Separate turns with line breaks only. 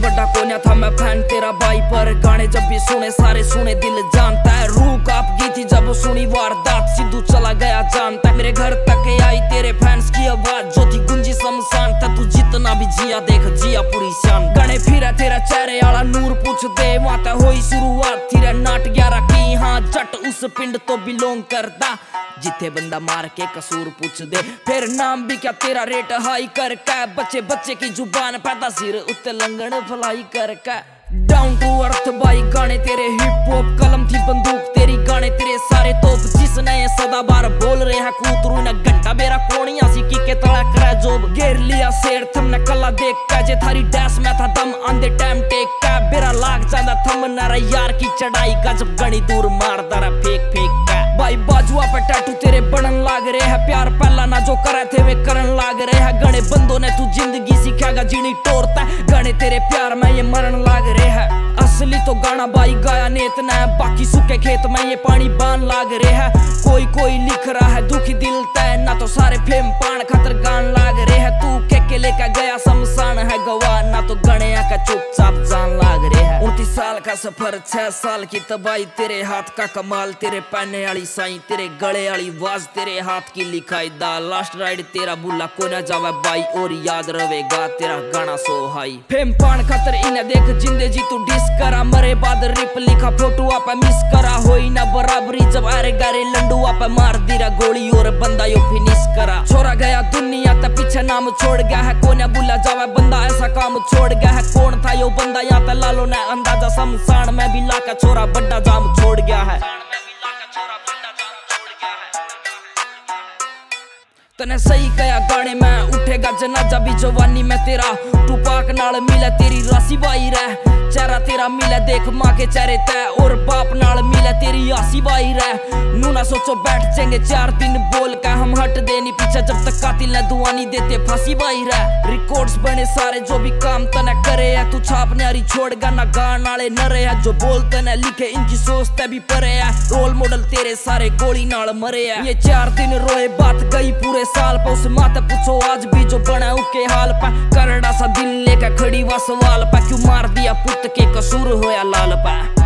बड़ा कोन्या था मैं फैन तेरा भाई, पर गाने जब भी सुने सारे सुने दिल जानता है। रूह कांप गई थी जब सुनी वारदात, सिद्धू चला गया जानता है। मेरे घर तक आई तेरे फैंस की आवाज जो थी गुंजी शमशान था। तू जितना भी जिया देख जिया पूरी शान। गाने फिरा तेरा चेहरे आला नूर पूछ दे, माता होई शुरुआत थी नाट 11 की। हाँ जट उस पिंड तो बिलोंग करता जिथे बंदा मार के कसूर पूछ दे। फिर नाम भी क्या तेरा रेट हाई कर के, बच्चे बच्चे की जुबान पैदा सिर उत्ते लंगन फलाई कर के। डाउन टू अर्थ भाई गाने तेरे हिप हॉप, कलम थी बंदूक तेरी गाने तेरे सारे तोप। जिसने ये सदा बार बोल रहे हैं कूतरू न घंटा मेरा कोणिया सी की के तड़ा करे जोब। घेर लिया शेर थमने कला देख के, जे थारी डैस में था दम आंदे टाइम टेक के। बेरा लाग जांदा थम नारा यार की चढ़ाई का, जब गणी दूर मारदा रा फेंक फेंक के। भाई बाजुआ पे टैटू तेरे बनन लाग रहे हैं, प्यार पहला ना जो करे थे वे करन लाग रहे हैं। गणे बंदों ने तू जिंदगी सिखाएगा जीनी टोरता, गणे तेरे प्यार में ये मरण लाग रहे हैं। असली तो गाना भाई गाया नेत ने, बाकी सूखे खेत में ये पानी बान लाग रहे हैं। कोई कोई लिख रहा है दुखी दिल तय, ना तो सारे फेम पान खातर गान लाग रहे हैं। तू के लेकर गया शमशान है गवाह, ना तो गणे का चुपचाप जान लाग रहे हैं। 29 साल का सफर 6 साल की तबाही, तेरे हाथ का कमाल तेरे पहने वाली साई, तेरे गले वाली आवाज तेरे हाथ की लिखाई दा। लास्ट राइड तेरा बुला को ना जावे बाई, और याद रवेगा तेरा गाना सो हाई। फेम पान खातर इन्हें देख जिंदे जी तू डिस करा, मरे बाद रिप लिखा फोटो आप मिस करा। होई ना बराबरी जब आरे गारे लंडू आप मार दीरा गोली और बंदा यो फिनिश करा। छोरा गया दुनिया ते पीछे नाम छोड़ गया है, कोने बुला जावे बंदा ऐसा काम छोड़ गया है। कौन था यो बंदा यहाँ ते लालो ने अंदाजा, शमशान में भी लाका छोरा बड़ा जाम छोड़ गया है। तने सही कया गाने में उठेगा जनाजा भी जवानी में तेरा। टुपाक नाल मिले तेरी राशि बाई रह, चेहरा तेरा मिले देख माँ के चेहरे तय, और बाप नाल मिले तेरी आसी बाई रह। नू ना सोचो बैठ जाएंगे 4 दिन बोल के, हम हट देनी पीछे जब तक कातिल ने दुआ नहीं देते फांसी बाई रह। रिकॉर्ड्स बने सारे जो भी काम तने करे है, तू छाप न्यारी छोड़गा ना गान नाले नरे है। जो बोलते ने लिखे इनकी सोचते भी परे है, रोल मॉडल तेरे सारे गोली नाल मरे है। ये 4 दिन रोए बात गई पूरे साल पे, उस माते पूछो आज भी जो बना उके हाल पे। करड़ा सा दिल लेकर खड़ी वा सवाल पे, क्यों मार दिया पुत के कसूर होया लाल पे।